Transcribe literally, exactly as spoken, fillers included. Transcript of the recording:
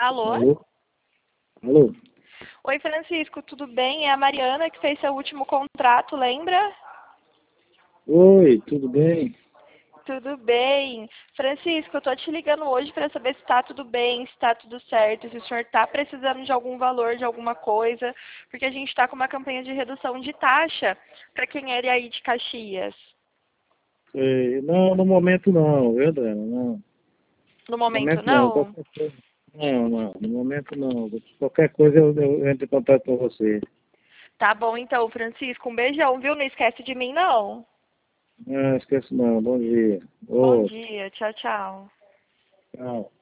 Alô? Alô? Alô? Oi, Francisco, tudo bem? É a Mariana que fez seu último contrato, lembra? Oi, tudo bem? Tudo bem. Francisco, eu tô te ligando hoje para saber se tá tudo bem, se tá tudo certo, se o senhor tá precisando de algum valor, de alguma coisa, porque a gente tá com uma campanha de redução de taxa para quem é aí de Caxias. Sei. Não, no momento não, viu, Dana? Não. No No momento, momento não. não? Qualquer coisa. Não, não. No momento não. Qualquer coisa eu, eu entro em contato com você. Tá bom, então, Francisco, um beijão, viu? Não esquece de mim, não. Não, esqueço não. Bom dia. Bom Outro. dia, tchau, tchau. Tchau.